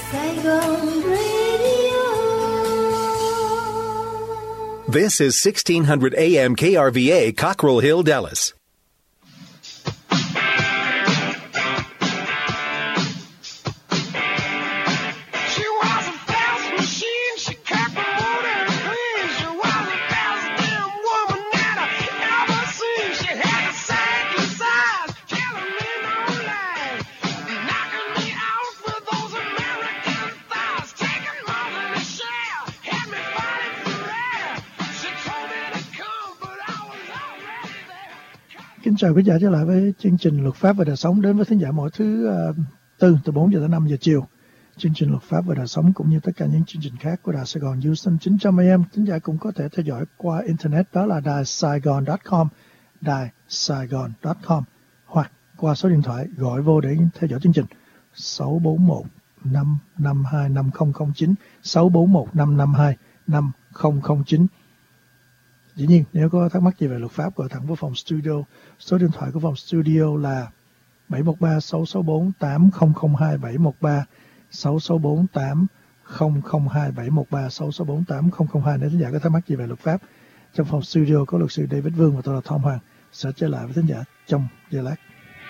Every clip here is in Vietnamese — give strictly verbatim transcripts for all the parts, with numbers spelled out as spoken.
Saigon Radio. This is sixteen hundred A M K R V A, Cockrell Hill, Dallas. Kính chào quý giả trở lại với chương trình Luật pháp và đời sống đến với thính giả mỗi thứ uh, tư từ bốn giờ tới năm giờ chiều. Chương trình Luật pháp và đời sống cũng như tất cả những chương trình khác của Đài Sài Gòn Houston chín trăm A M, thính giả cũng có thể theo dõi qua internet, đó là đài saigon chấm com, đài saigon chấm com, hoặc qua số điện thoại gọi vô để theo dõi chương trình sáu bốn một năm năm hai năm không không chín, sáu bốn một năm năm hai năm không không chín. Dĩ nhiên, nếu có thắc mắc gì về luật pháp, gọi thẳng vào phòng studio. Số điện thoại của phòng studio là bảy một ba sáu sáu bốn tám không không hai, bảy một ba sáu sáu bốn tám không không hai, bảy một ba sáu sáu bốn tám không không hai. Nếu thính giả có thắc mắc gì về luật pháp, trong phòng studio có luật sư David Vương và tôi là Tom Hoàng sẽ trở lại với thính giả trong giây lát.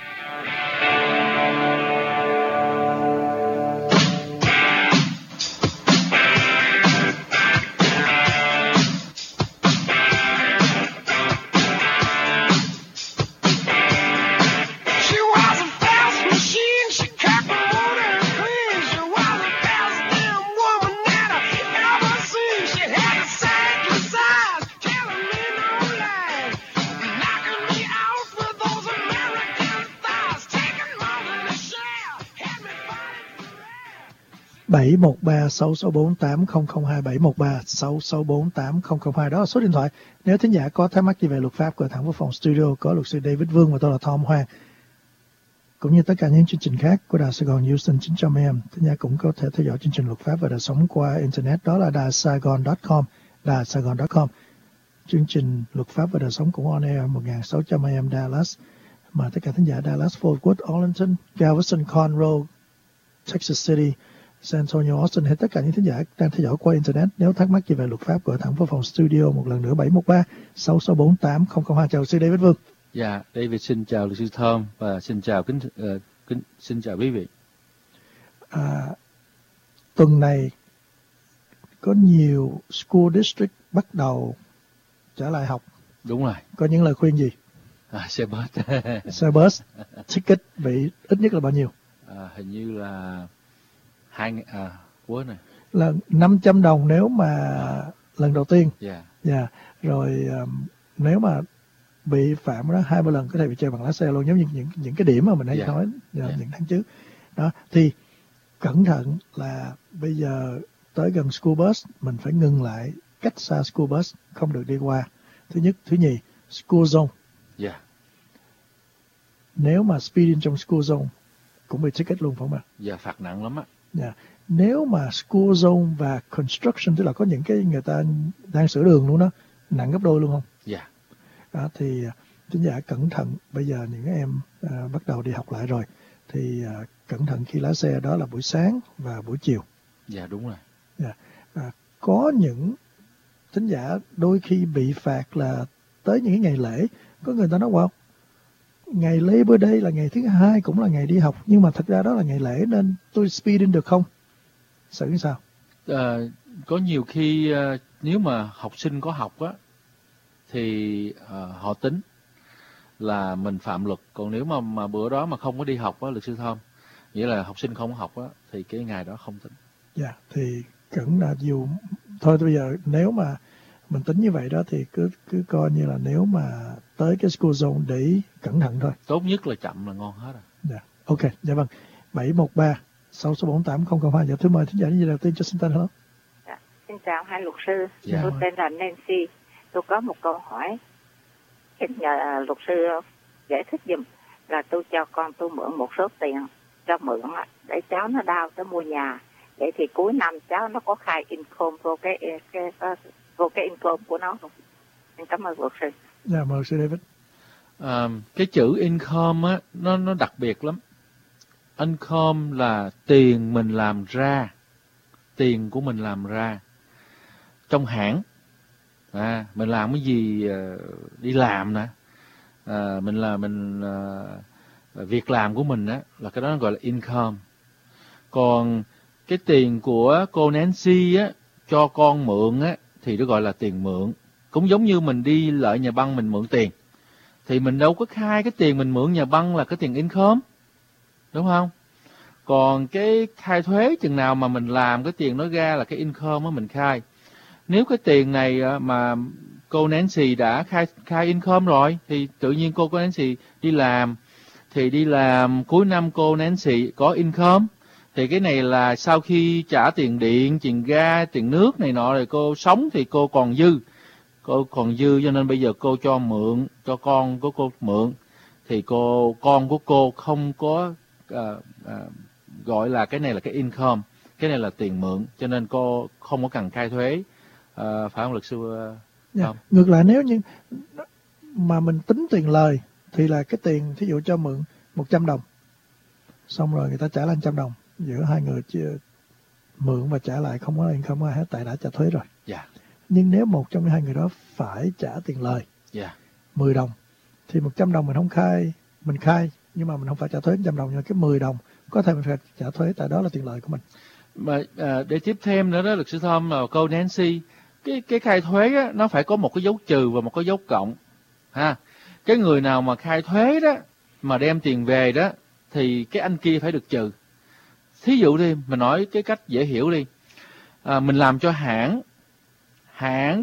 bảy một ba sáu sáu bốn tám không không hai, bảy một ba sáu sáu bốn tám không không hai, đó là số điện thoại. Nếu thính giả có thắc mắc gì về luật pháp, gọi thẳng vào phòng studio có luật sư David Vương và tôi là Tom Hoàng, cũng như tất cả những chương trình khác của Đài Sài Gòn Houston chín trăm A M. Thính giả cũng có thể theo dõi chương trình luật pháp và đời sống qua internet, đó là đài saigon chấm com, đài saigon chấm com. Chương trình luật pháp và đời sống cũng on air một nghìn sáu trăm A M Dallas, mà tất cả thính giả Dallas, Fort Worth, Arlington, Galveston, Conroe, Texas City, San Antonio, Austin hay tất cả những thính giả đang theo dõi qua internet, nếu thắc mắc gì về luật pháp, gọi thẳng vào phòng studio một lần nữa bảy một ba sáu sáu bốn tám không không hai. Chào luật sư David Vương. Dạ, David xin chào luật sư Tom và xin chào kính, uh, kính xin chào quý vị. À, tuần này có nhiều school district bắt đầu trở lại học. Đúng rồi. Có những lời khuyên gì? À, xe bus. Xe bus ticket bị ít nhất là bao nhiêu? À, hình như là hai à quên này là năm trăm đồng nếu mà lần đầu tiên. Dạ. Dạ. Yeah. Rồi um, nếu mà bị phạm đó hai ba lần có thể bị treo bằng lái xe luôn, giống như những những cái điểm mà mình hay yeah. nói yeah, yeah. những tháng trước. Đó thì cẩn thận là bây giờ tới gần school bus mình phải ngừng lại cách xa school bus, không được đi qua. Thứ nhất, thứ nhì, school zone. Dạ. Yeah. Nếu mà speeding trong school zone cũng bị ticket luôn phải không ạ? Dạ, yeah, phạt nặng lắm á. Yeah. Nếu mà school zone và construction, tức là có những cái người ta đang sửa đường luôn đó, nặng gấp đôi luôn không? Dạ. Yeah. Đó, thì thính giả cẩn thận, bây giờ những em à, bắt đầu đi học lại rồi, thì à, cẩn thận khi lái xe, đó là buổi sáng và buổi chiều. Dạ, yeah, đúng rồi. Yeah. À, có những thính giả đôi khi bị phạt là tới những cái ngày lễ, có người ta nói wow, ngày Labor Day là ngày thứ hai cũng là ngày đi học, nhưng mà thật ra đó là ngày lễ nên tôi speeding được không? Xử sao? À, có nhiều khi uh, nếu mà học sinh có học á thì uh, họ tính là mình phạm luật, còn nếu mà mà bữa đó mà không có đi học á, luật sư Thom, nghĩa là học sinh không có học á thì cái ngày đó không tính. Dạ, yeah, thì cẩn là dù thôi bây giờ nếu mà mình tính như vậy đó thì cứ cứ coi như là nếu mà tới cái school zone để cẩn thận thôi. Tốt nhất là chậm là ngon hết rồi. Dạ, ok, dạ vâng. bảy một ba sáu sáu bốn tám không không hai. Dạ, thứ mời thính giả như đầu tiên cho xin tên hello. Dạ, xin chào hai luật sư. Dạ. Tôi tên là Nancy. Tôi có một câu hỏi, xin nhờ luật sư giải thích giùm. Là tôi cho con tôi mượn một số tiền cho mượn để cháu nó đau tới mua nhà. Vậy thì cuối năm cháu nó có khai income vô cái cái, cái vô cái income của nó không? Xin cảm ơn luật sư. Dạ, mời luật sư David. À, cái chữ income á nó nó đặc biệt lắm. income là tiền mình làm ra, tiền của mình làm ra trong hãng. À, mình làm cái gì, uh, đi làm nè, uh, mình là mình uh, việc làm của mình á, là cái đó nó gọi là income. Còn cái tiền của cô Nancy á cho con mượn á thì nó gọi là tiền mượn. Cũng giống như mình đi lại nhà băng mình mượn tiền, thì mình đâu có khai cái tiền mình mượn nhà băng là cái tiền income, đúng không? Còn cái khai thuế chừng nào mà mình làm cái tiền nó ra là cái income á mình khai. Nếu cái tiền này mà cô Nancy đã khai khai income rồi thì tự nhiên cô cô Nancy đi làm, thì đi làm cuối năm cô Nancy có income, thì cái này là sau khi trả tiền điện, tiền ga, tiền nước này nọ rồi cô sống thì cô còn dư. Cô còn dư cho nên bây giờ cô cho mượn, cho con của cô mượn, thì cô con của cô không có uh, uh, gọi là cái này là cái income, cái này là tiền mượn, cho nên cô không có cần khai thuế. Uh, phải không luật sư? Uh, yeah. không? Ngược lại, nếu như mà mình tính tiền lời thì là cái tiền thí dụ cho mượn một trăm đồng, xong rồi người ta trả lại một trăm đồng, giữa hai người chia, mượn và trả lại không có income hết tại đã trả thuế rồi. Yeah. Nhưng nếu một trong hai người đó phải trả tiền lời yeah. mười đồng thì một trăm đồng mình không khai, mình khai nhưng mà mình không phải trả thuế một trăm đồng, nhưng mà cái mười đồng có thể mình phải trả thuế tại đó là tiền lời của mình. Mà à, để tiếp thêm nữa đó luật sư Thom và cô Nancy, cái cái khai thuế á, nó phải có một cái dấu trừ và một cái dấu cộng ha. Cái người nào mà khai thuế đó mà đem tiền về đó thì cái anh kia phải được trừ. Thí dụ đi, mình nói cái cách dễ hiểu đi, à, mình làm cho hãng hãng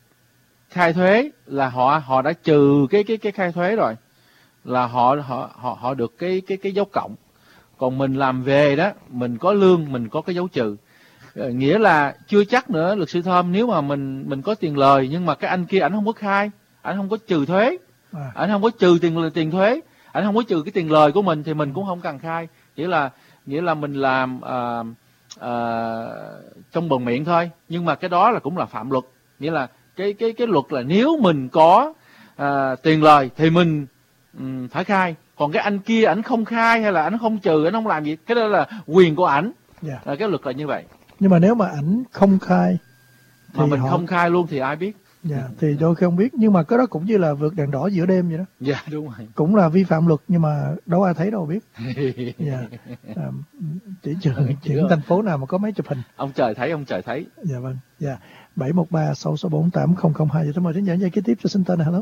khai thuế là họ họ đã trừ cái cái cái khai thuế rồi, là họ họ họ họ được cái cái cái dấu cộng. Còn mình làm về đó, mình có lương, mình có cái dấu trừ. À, nghĩa là chưa chắc nữa luật sư Thom, nếu mà mình mình có tiền lời nhưng mà cái anh kia ảnh không có khai, ảnh không có trừ thuế, à. ảnh không có trừ tiền tiền thuế, ảnh không có trừ cái tiền lời của mình thì mình cũng không cần khai. Nghĩa là nghĩa là mình làm à, à, trong bần miệng thôi, nhưng mà cái đó là cũng là phạm luật. Nghĩa là cái cái cái luật là nếu mình có à, tiền lời thì mình um, phải khai. Còn cái anh kia ảnh không khai hay là ảnh không trừ, ảnh không làm gì, cái đó là quyền của ảnh. Yeah. À, cái luật là như vậy. Nhưng mà nếu mà ảnh không khai mà mình họ... không khai luôn thì ai biết? Dạ, yeah, thì đôi khi không biết. Nhưng mà cái đó cũng như là vượt đèn đỏ giữa đêm vậy đó. Dạ, yeah, đúng rồi. Cũng là vi phạm luật nhưng mà đâu ai thấy đâu biết. Dạ. Yeah. À, chỉ trường chuyển thành phố nào mà có máy chụp hình. Ông trời thấy, ông trời thấy. Dạ vâng. Dạ. Yeah. bảy một ba sáu sáu bốn tám không không hai. Vậy tôi mời đến dẫn dây kế tiếp cho xin tên này. Hello.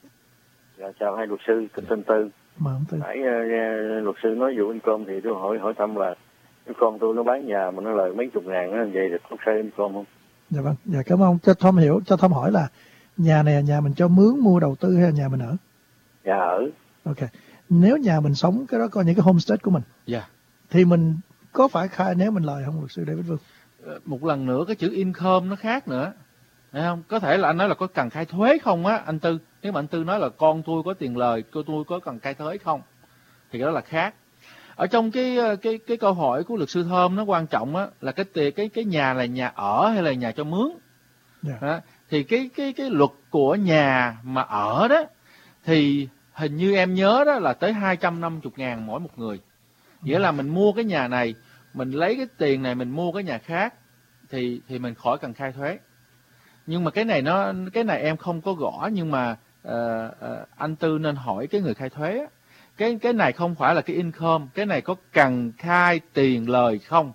Dạ, chào hai luật sư, tên tên Tư. Mời ông Tư. Nãy uh, luật sư nói vụ income thì tôi hỏi hỏi thăm là cái con tôi nó bán nhà mà nó lời mấy chục ngàn đó, vậy thì có sai income không? Dạ vâng. Dạ cảm ơn. Cho Thom hiểu, cho Thom hỏi là nhà này là nhà mình cho mướn, mua, đầu tư hay là nhà mình ở? Nhà ở. Ok. Nếu nhà mình sống, cái đó coi những cái homestead của mình. Dạ. Yeah. Thì mình có phải khai nếu mình lời không luật sư David Vương? Một lần nữa cái chữ income nó khác nữa. Thấy không? Có thể là anh nói là có cần khai thuế không á anh Tư. Nếu mà anh Tư nói là con tôi có tiền lời, cô tôi có cần khai thuế không, thì cái đó là khác. Ở trong cái cái cái câu hỏi của luật sư Thơm nó quan trọng á là cái tiền cái cái nhà là nhà ở hay là nhà cho mướn. Yeah. Đó. Thì cái cái cái luật của nhà mà ở đó thì hình như em nhớ đó là tới hai trăm năm mươi ngàn mỗi một người. Nghĩa là mình mua cái nhà này, mình lấy cái tiền này mình mua cái nhà khác thì thì mình khỏi cần khai thuế. Nhưng mà cái này nó cái này em không có gõ, nhưng mà uh, uh, anh Tư nên hỏi cái người khai thuế. Cái cái này không phải là cái income, cái này có cần khai tiền lời không?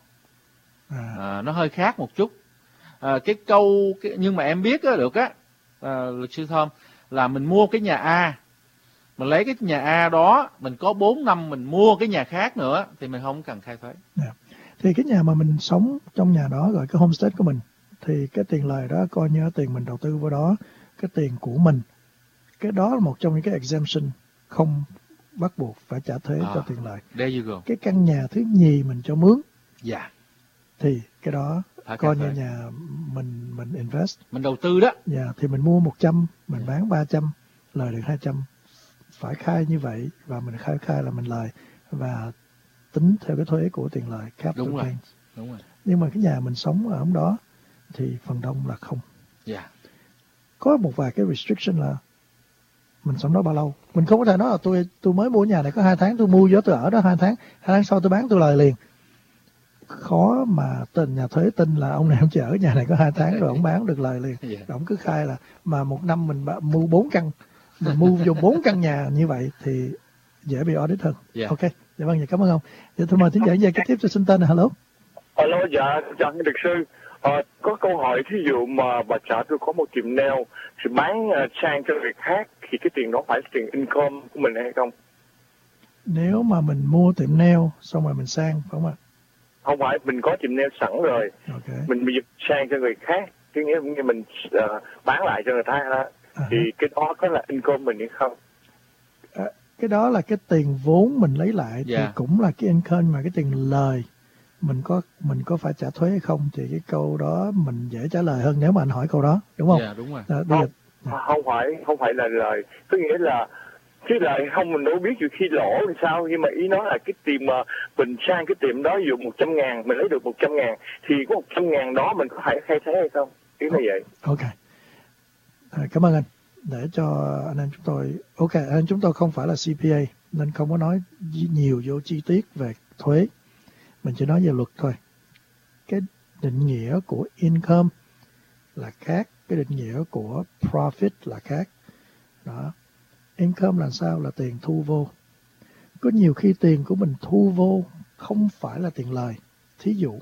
À, nó hơi khác một chút. À, cái câu cái, nhưng mà em biết á, được á, à, luật sư Thơm, là mình mua cái nhà A, mình lấy cái nhà A đó, mình có bốn năm mình mua cái nhà khác nữa thì mình không cần khai thuế. Yeah. Thì cái nhà mà mình sống trong nhà đó gọi cái homestead của mình, thì cái tiền lời đó coi như tiền mình đầu tư vào đó, cái tiền của mình, cái đó là một trong những cái exemption không bắt buộc phải trả thuế à, cho tiền lời. There you go. Cái căn nhà thứ nhì mình cho mướn, dạ, yeah, thì cái đó phải coi như nhà mình mình invest, mình đầu tư đó. Dạ, yeah, thì mình mua một trăm, mình yeah. bán ba trăm, lời được hai trăm, phải khai như vậy, và mình khai khai là mình lời và tính theo cái thuế của tiền lời capital đúng gains. Rồi. Đúng rồi. Nhưng mà cái nhà mình sống ở đó thì phần đông là không. Dạ. Yeah. Có một vài cái restriction là mình sống đó bao lâu. Mình không có thể nói là tôi tôi mới mua nhà này có hai tháng, tôi mua vô tôi ở đó hai tháng, hai tháng sau tôi bán tôi lời liền. Khó mà tin nhà thuế tin là ông này ông chỉ ở nhà này có hai tháng rồi ông bán được lời liền. Yeah. Rồi ông cứ khai là mà một năm mình mua bốn căn, mình mua vô bốn căn nhà như vậy thì dễ bị audit hơn. Yeah. Ok, dạ vâng, dạ cảm ơn ông. Dạ tôi mời thính giả dây kế tiếp cho xin tên là hello. Alo, dạ, chào luật sư. À, có câu hỏi, thí dụ mà bà xã tôi có một tiệm nail thì bán uh, sang cho người khác thì cái tiền đó phải là tiền income của mình hay không? Nếu mà mình mua tiệm nail xong rồi mình sang, phải không ạ? Không phải, mình có tiệm nail sẵn rồi, Okay. mình bị sang cho người khác, cái nghĩa như mình uh, bán lại cho người ta đó, À. thì cái đó có là income mình hay không? À, cái đó là cái tiền vốn mình lấy lại thì Yeah. cũng là cái income, mà cái tiền lời mình có mình có phải trả thuế hay không thì cái câu đó mình dễ trả lời hơn nếu mà anh hỏi câu đó, đúng không? Dạ, đúng rồi. À, bây giờ, Không, không phải, không phải là lời, có nghĩa là cái lời không mình đâu biết được khi lỗ làm sao, nhưng mà ý nói là cái tiệm mà mình sang cái tiệm đó dùng một trăm ngàn, mình lấy được một trăm ngàn thì có một trăm ngàn đó mình có phải khai thuế hay không? Ý là vậy. ok. À, cảm ơn anh. Để cho anh em chúng tôi, ok, anh em chúng tôi không phải là xê pê a nên không có nói nhiều vô chi tiết về thuế, mình chỉ nói về luật thôi. Cái định nghĩa của income là khác, cái định nghĩa của profit là khác. Đó. Income là sao? Là tiền thu vô. Có nhiều khi tiền của mình thu vô không phải là tiền lời. Thí dụ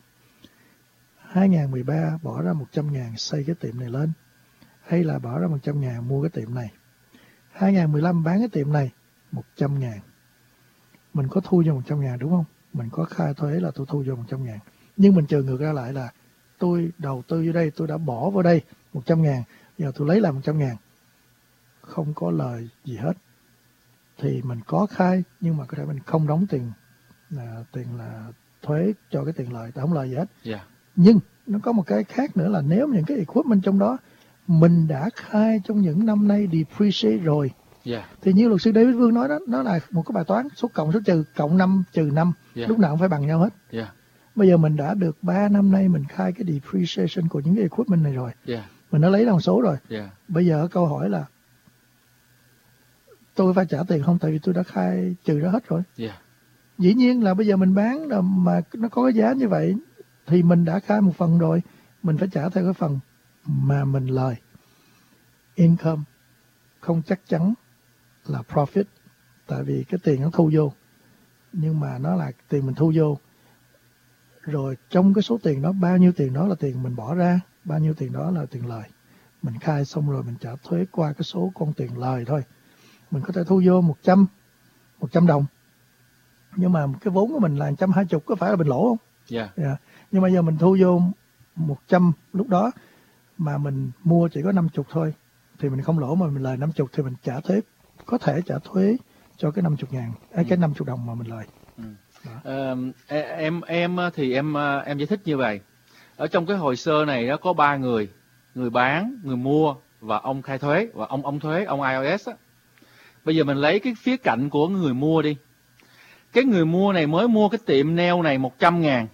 hai không một ba bỏ ra một trăm ngàn xây cái tiệm này lên, hay là bỏ ra một trăm ngàn mua cái tiệm này. hai không một lăm bán cái tiệm này một trăm ngàn. Mình có thu vô một trăm ngàn đúng không? Mình có khai thuế là tôi thu vô một trăm ngàn. Nhưng mình trừ ngược ra lại là tôi đầu tư vô đây, tôi đã bỏ vào đây một trăm ngàn, giờ tôi lấy lại một trăm ngàn. Không có lời gì hết. Thì mình có khai, nhưng mà có thể mình không đóng tiền là tiền là thuế cho cái tiền lời, không lời gì hết. Yeah. Nhưng nó có một cái khác nữa là nếu những cái equipment trong đó mình đã khai trong những năm nay depreciate rồi, Yeah. thì như luật sư David Vương nói đó, nó là một cái bài toán số cộng số trừ, cộng năm trừ năm, Yeah. lúc nào cũng phải bằng nhau hết. Yeah. Bây giờ mình đã được ba năm nay mình khai cái depreciation của những cái equipment này rồi, Yeah. mình đã lấy đồng số rồi. Yeah. Bây giờ câu hỏi là tôi phải trả tiền không? Tại vì tôi đã khai trừ ra hết rồi. Yeah. Dĩ nhiên là bây giờ mình bán mà nó có cái giá như vậy thì mình đã khai một phần rồi, mình phải trả theo cái phần mà mình lời. Income không chắc chắn là profit, tại vì cái tiền nó thu vô, nhưng mà nó là tiền mình thu vô. Rồi trong cái số tiền đó, bao nhiêu tiền đó là tiền mình bỏ ra, bao nhiêu tiền đó là tiền lời. Mình khai xong rồi mình trả thuế qua cái số con tiền lời thôi. Mình có thể thu vô một trăm, một trăm đồng, nhưng mà cái vốn của mình là một trăm hai mươi, có phải là mình lỗ không? Yeah. Yeah. Nhưng mà giờ mình thu vô một trăm lúc đó mà mình mua chỉ có năm mươi thôi, thì mình không lỗ, mà mình lời năm mươi thì mình trả thuế, có thể trả thuế cho cái năm mươi ngàn, ừ. cái năm mươi đồng mà mình lời. Ừ. À, em em thì em em giải thích như vậy. Ở trong cái hồ sơ này nó có ba người, người bán, người mua và ông khai thuế, và ông ông thuế, ông i rờ ét á. Bây giờ mình lấy cái phía cạnh của người mua đi. Cái người mua này mới mua cái tiệm nail này một trăm ngàn.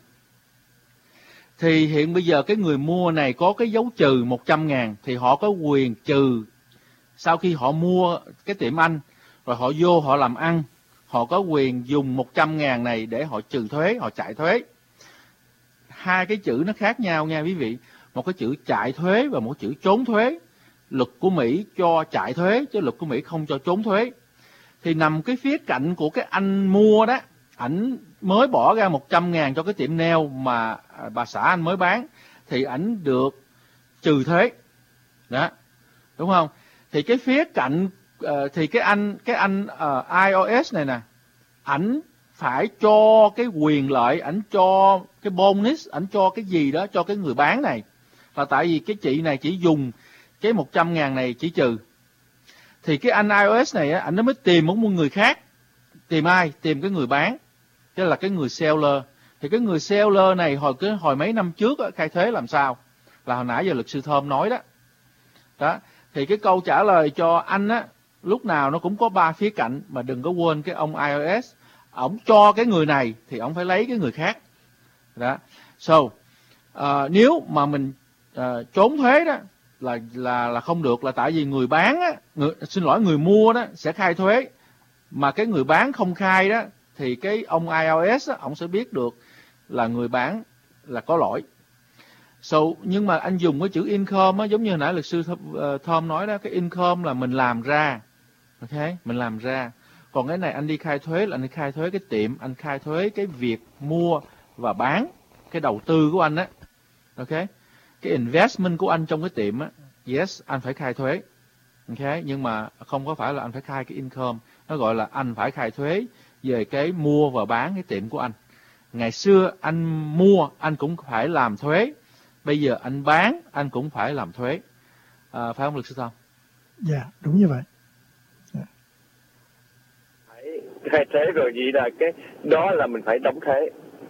Thì hiện bây giờ cái người mua này có cái dấu trừ một trăm ngàn, thì họ có quyền trừ. Sau khi họ mua cái tiệm anh, rồi họ vô họ làm ăn, họ có quyền dùng một trăm ngàn này để họ trừ thuế, họ chạy thuế. Hai cái chữ nó khác nhau nha quý vị. Một cái chữ chạy thuế và một chữ trốn thuế. Luật của Mỹ cho chạy thuế, chứ luật của Mỹ không cho trốn thuế. Thì nằm cái phía cạnh của cái anh mua đó, ảnh mới bỏ ra một trăm ngàn cho cái tiệm nail mà bà xã anh mới bán, thì ảnh được trừ thuế. Đó, đúng không? Thì cái phía cạnh, uh, thì cái anh cái anh uh, i rờ ét này nè, ảnh phải cho cái quyền lợi, ảnh cho cái bonus, ảnh cho cái gì đó cho cái người bán này. Là tại vì cái chị này chỉ dùng cái một trăm ngàn này chỉ trừ. Thì cái anh i rờ ét này, ảnh nó mới tìm một người khác. Tìm ai? Tìm cái người bán. Tức là cái người seller. Thì cái người seller này hồi cái hồi mấy năm trước á, khai thuế làm sao? Là hồi nãy giờ luật sư Thơm nói đó. Đó. Thì cái câu trả lời cho anh á, lúc nào nó cũng có ba phía cạnh, mà đừng có quên cái ông i rờ ét. Ông cho cái người này thì ông phải lấy cái người khác. Đó. So, uh, nếu mà mình uh, trốn thuế đó, là là là không được, là tại vì người bán á, người, xin lỗi người mua đó sẽ khai thuế, mà cái người bán không khai đó thì cái ông I R S á, ông sẽ biết được là người bán là có lỗi. So, nhưng mà anh dùng cái chữ income á, giống như hồi nãy luật sư Tom nói đó, cái income là mình làm ra, ok, mình làm ra. Còn cái này anh đi khai thuế là anh đi khai thuế cái tiệm, anh khai thuế cái việc mua và bán, cái đầu tư của anh á, ok, cái investment của anh trong cái tiệm á, yes, anh phải khai thuế, ok, nhưng mà không có phải là anh phải khai cái income, nó gọi là anh phải khai thuế về cái mua và bán cái tiệm của anh. Ngày xưa anh mua anh cũng phải làm thuế, bây giờ anh bán anh cũng phải làm thuế, à, phải không luật sư Tom? Dạ, yeah, đúng như vậy. Yeah. Khai thuế rồi vậy là cái đó là mình phải đóng thuế.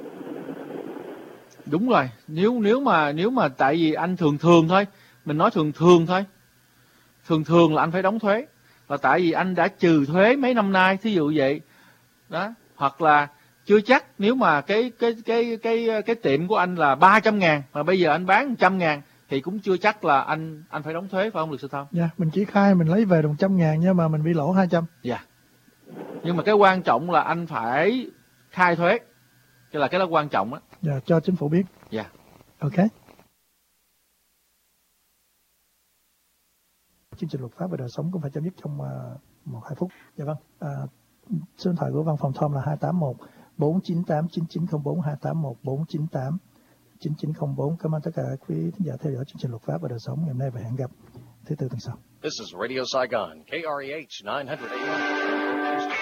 Đúng rồi, nếu nếu mà nếu mà tại vì anh thường thường thôi, mình nói thường thường thôi, thường thường là anh phải đóng thuế, là tại vì anh đã trừ thuế mấy năm nay, thí dụ vậy đó, hoặc là chưa chắc nếu mà cái cái cái cái cái tiệm của anh là ba trăm ngàn mà bây giờ anh bán một trăm ngàn thì cũng chưa chắc là anh anh phải đóng thuế, phải không luật sư Thông? Dạ, yeah, mình chỉ khai mình lấy về một trăm ngàn nhưng mà mình bị lỗ hai trăm. Dạ. Yeah. Nhưng mà cái quan trọng là anh phải khai thuế, cái là cái đó quan trọng á. Dạ, yeah, cho chính phủ biết. Dạ. Yeah. Ok. Chương trình luật pháp và đời sống cũng phải chấm dứt trong uh, một hai phút. Dạ vâng. Uh, số điện thoại của văn phòng Tom là hai tám một bốn chín tám chín chín không bốn, hai tám một bốn chín tám chín chín không bốn. Cảm ơn tất cả quý thính giả theo dõi chương trình luật pháp và đời sống ngày hôm nay và hẹn gặp thứ tư tuần sau. This is Radio Saigon, K R E H nine hundred A M.